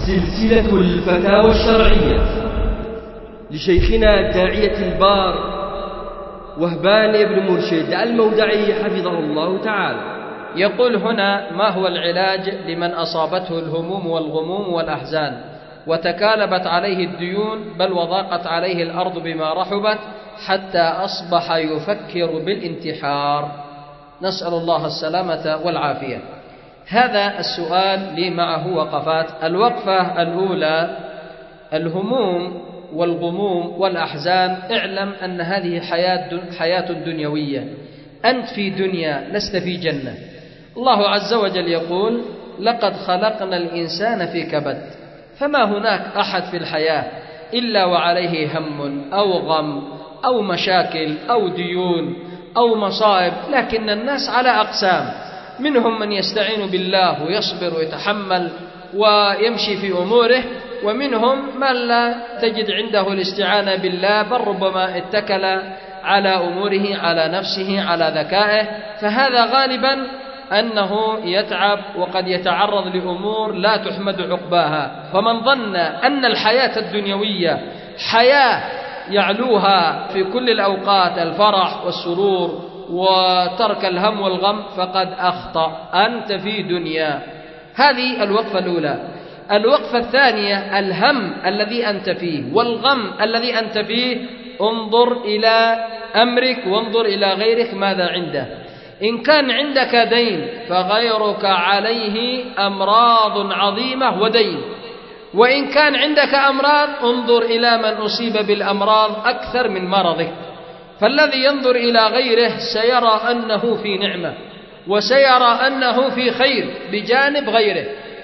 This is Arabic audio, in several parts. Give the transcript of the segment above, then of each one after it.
سلسلة الفتاوى الشرعية لشيخنا الداعية البار وهبان بن مرشد المودعي حفظه الله تعالى. يقول هنا: ما هو العلاج لمن أصابته الهموم والغموم والأحزان وتكالبت عليه الديون بل وضاقت عليه الأرض بما رحبت حتى أصبح يفكر بالانتحار؟ نسأل الله السلامة والعافية. هذا السؤال لي معه وقفات. الوقفة الأولى: الهموم والغموم والأحزان، اعلم أن هذه حياة دنيوية، أنت في دنيا لست في جنة. الله عز وجل يقول: لقد خلقنا الإنسان في كبد. فما هناك أحد في الحياة إلا وعليه هم أو غم أو مشاكل أو ديون أو مصائب، لكن الناس على أقسام، منهم من يستعين بالله ويصبر ويتحمل ويمشي في أموره، ومنهم من لا تجد عنده الاستعانة بالله، بل ربما اتكل على أموره، على نفسه، على ذكائه، فهذا غالبا أنه يتعب وقد يتعرض لأمور لا تحمد عقباها. فمن ظن أن الحياة الدنيوية حياة يعلوها في كل الأوقات الفرح والسرور وترك الهم والغم فقد أخطأ، أنت في دنيا. هذه الوقفة الأولى. الوقفة الثانية: الهم الذي أنت فيه والغم الذي أنت فيه، انظر إلى أمرك وانظر إلى غيرك ماذا عنده. إن كان عندك دين فغيرك عليه أمراض عظيمة ودين، وإن كان عندك أمراض انظر إلى من أصيب بالأمراض أكثر من مرضك. فالذي ينظر إلى غيره سيرى أنه في نعمة وسيرى أنه في خير بجانب غيره.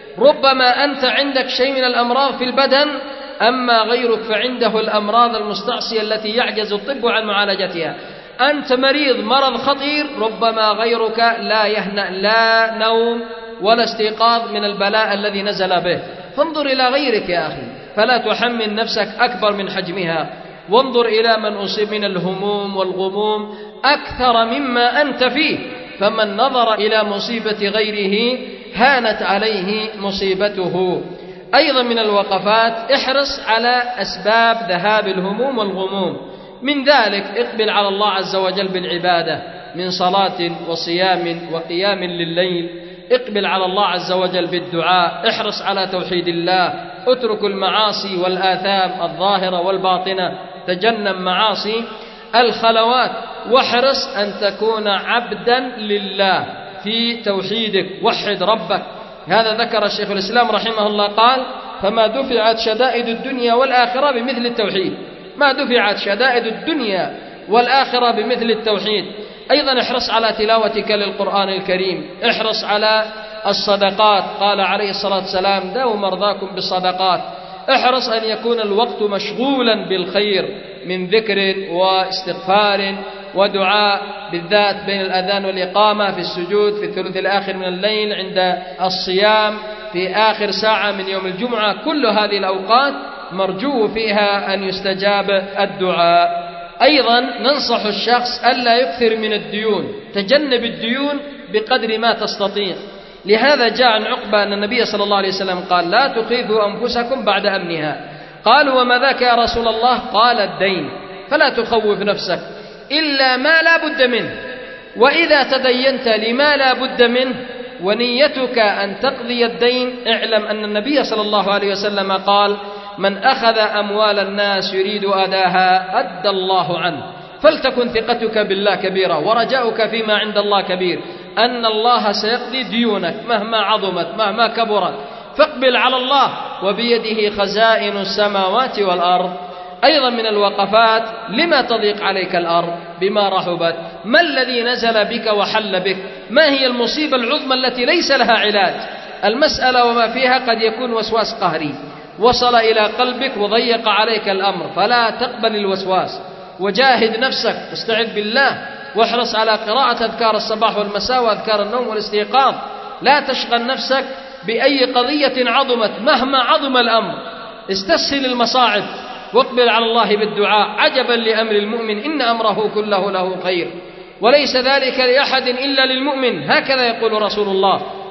ربما أنت عندك شيء من الأمراض في البدن، أما غيرك فعنده الأمراض المستعصية التي يعجز الطب عن معالجتها. أنت مريض مرض خطير، ربما غيرك لا يهنأ لا نوم ولا استيقاظ من البلاء الذي نزل به. فانظر إلى غيرك يا أخي، فلا تحمل نفسك أكبر من حجمها، وانظر إلى من أصيب من الهموم والغموم أكثر مما أنت فيه. فمن نظر إلى مصيبة غيره هانت عليه مصيبته. أيضا من الوقفات: احرص على أسباب ذهاب الهموم والغموم. من ذلك اقبل على الله عز وجل بالعبادة من صلاة وصيام وقيام لليل، اقبل على الله عز وجل بالدعاء، احرص على توحيد الله، اترك المعاصي والآثام الظاهرة والباطنة، تجنب معاصي الخلوات، واحرص أن تكون عبدا لله في توحيدك، وحد ربك. هذا ذكر الشيخ الإسلام رحمه الله قال: فما دفعت شدائد الدنيا والآخرة بمثل التوحيد. ما دفعت شدائد الدنيا والآخرة بمثل التوحيد. أيضا احرص على تلاوتك للقرآن الكريم، احرص على الصدقات، قال عليه الصلاة والسلام: داووا مرضاكم بالصدقات. احرص أن يكون الوقت مشغولا بالخير من ذكر واستغفار ودعاء، بالذات بين الأذان والإقامة، في السجود، في الثلث الآخر من الليل، عند الصيام، في آخر ساعة من يوم الجمعة. كل هذه الأوقات مرجو فيها أن يستجاب الدعاء. أيضا ننصح الشخص ألا يكثر من الديون، تجنب الديون بقدر ما تستطيع. لهذا جاء عن عقبة أن النبي صلى الله عليه وسلم قال: لا تخيفوا أنفسكم بعد أمنها. قالوا: وما ذاك يا رسول الله؟ قال: الدين. فلا تخوف نفسك إلا ما لا بد منه، وإذا تدينت لما لا بد منه ونيتك أن تقضي الدين، اعلم أن النبي صلى الله عليه وسلم قال: من أخذ أموال الناس يريد أداها أدى الله عنه. فلتكن ثقتك بالله كبيرة ورجاؤك فيما عند الله كبير، أن الله سيقضي ديونك مهما عظمت مهما كبرت، فاقبل على الله وبيده خزائن السماوات والأرض. أيضا من الوقفات: لما تضيق عليك الأرض بما رحبت؟ ما الذي نزل بك وحل بك؟ ما هي المصيبة العظمى التي ليس لها علاج؟ المسألة وما فيها قد يكون وسواس قهري وصل إلى قلبك وضيق عليك الأمر، فلا تقبل الوسواس، وجاهد نفسك، واستعذ بالله، واحرص على قراءة أذكار الصباح والمساء وأذكار النوم والاستيقاظ. لا تشغل نفسك بأي قضية عظمت مهما عظم الأمر، استسهل المصاعب واقبل على الله بالدعاء. عجبا لأمر المؤمن إن أمره كله له خير، وليس ذلك لأحد إلا للمؤمن، هكذا يقول رسول الله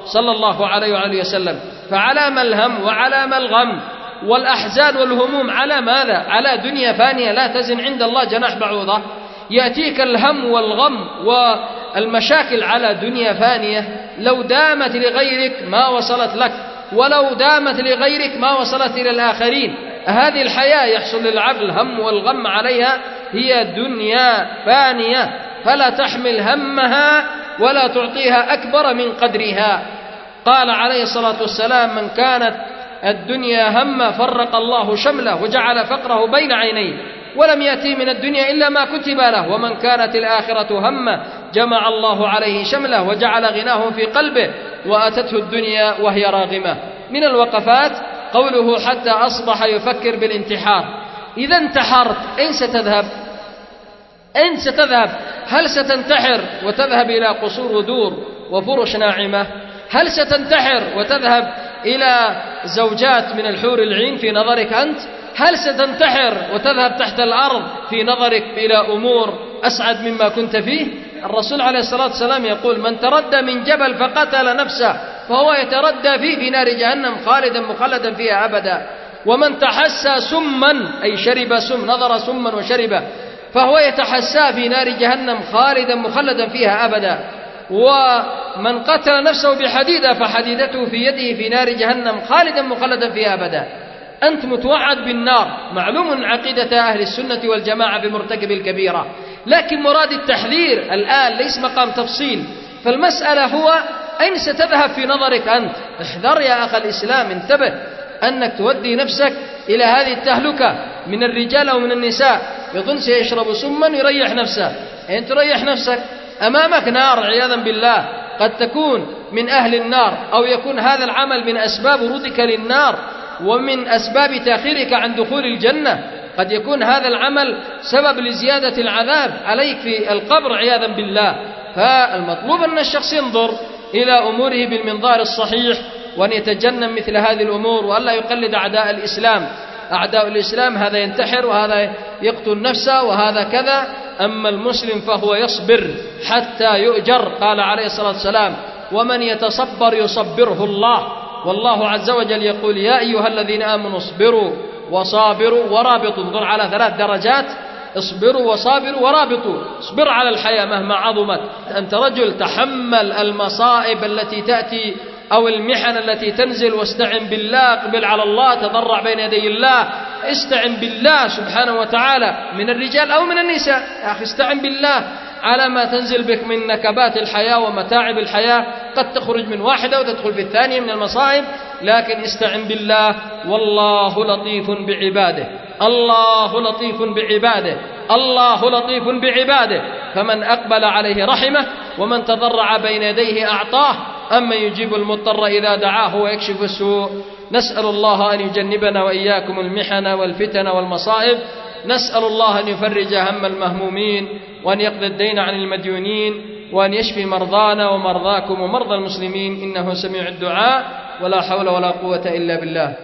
صلى الله عليه وآله وسلم. فعلى ما الهم وعلى ما الغم والأحزان والهموم؟ على ماذا؟ على دنيا فانية لا تزن عند الله جناح بعوضة. يأتيك الهم والغم والمشاكل على دنيا فانية، لو دامت لغيرك ما وصلت لك، ولو دامت لغيرك ما وصلت إلى الآخرين. هذه الحياة يحصل للعبد الهم والغم عليها، هي دنيا فانية، فلا تحمل همها ولا تعطيها أكبر من قدرها. قال عليه الصلاة والسلام: من كانت الدنيا همه فرق الله شمله وجعل فقره بين عينيه، ولم يأتي من الدنيا إلا ما كتب له، ومن كانت الآخرة همه جمع الله عليه شمله وجعل غناه في قلبه وأتته الدنيا وهي راغمة. من الوقفات قوله: حتى أصبح يفكر بالانتحار. إذا انتحرت أين ستذهب؟ أين ستذهب؟ هل ستنتحر وتذهب إلى قصور ودور وفرش ناعمة؟ هل ستنتحر وتذهب إلى زوجات من الحور العين في نظرك أنت؟ هل ستنتحر وتذهب تحت الأرض في نظرك إلى أمور أسعد مما كنت فيه؟ الرسول عليه الصلاة والسلام يقول: من تردى من جبل فقتل نفسه فهو يتردى فيه في نار جهنم خالدا مخلدا فيها أبدا. ومن تحسى سما، أي شرب سم، نظر سما وشربه، فهو يتحسى في نار جهنم خالدا مخلدا فيها أبدا. ومن قتل نفسه بحديدة فحديدته في يده في نار جهنم خالدا مخلدا فيها أبدا. أنت متوعد بالنار. معلوم عقيدة أهل السنة والجماعة بمرتكب الكبيرة، لكن مراد التحذير الآن ليس مقام تفصيل. فالمسألة هو أين ستذهب في نظرك أنت؟ احذر يا أخ الإسلام، انتبه أنك تودي نفسك إلى هذه التهلكة من الرجال أو من النساء. يظن سيشرب سما يريح نفسه. أين تريح نفسك؟ أمامك نار عياذا بالله، قد تكون من أهل النار، أو يكون هذا العمل من أسباب ورودك للنار ومن أسباب تأخيرك عن دخول الجنة. قد يكون هذا العمل سبب لزيادة العذاب عليك في القبر عياذا بالله. فالمطلوب أن الشخص ينظر إلى أموره بالمنظار الصحيح، وأن يتجنب مثل هذه الأمور، وأن لا يقلد أعداء الإسلام. أعداء الإسلام هذا ينتحر وهذا يقتل نفسه وهذا كذا، أما المسلم فهو يصبر حتى يؤجر. قال عليه الصلاة والسلام: ومن يتصبر يصبره الله. والله عز وجل يقول: يا أيها الذين آمنوا اصبروا وصابروا ورابطوا. انظر على 3 درجات: اصبروا وصابروا ورابطوا. اصبر على الحياة مهما عظمت. أنت رجل تحمل المصائب التي تأتي أو المحن التي تنزل، واستعن بالله، اقبل على الله، تضرع بين يدي الله، استعن بالله سبحانه وتعالى من الرجال أو من النساء. يا أخي استعن بالله على ما تنزل بك من نكبات الحياة ومتاعب الحياة. قد تخرج من واحدة وتدخل في الثانية من المصائب، لكن استعن بالله، والله لطيف بعباده. الله لطيف بعباده، الله لطيف بعباده. فمن أقبل عليه رحمه، ومن تضرع بين يديه أعطاه، أما يجيب المضطر إذا دعاه ويكشف السوء. نسأل الله أن يجنبنا وإياكم المحن والفتن والمصائب. نسأل الله أن يفرج هم المهمومين، وأن يقضي الدين عن المديونين، وأن يشفي مرضانا ومرضاكم ومرضى المسلمين، إنه سميع الدعاء. ولا حول ولا قوة إلا بالله.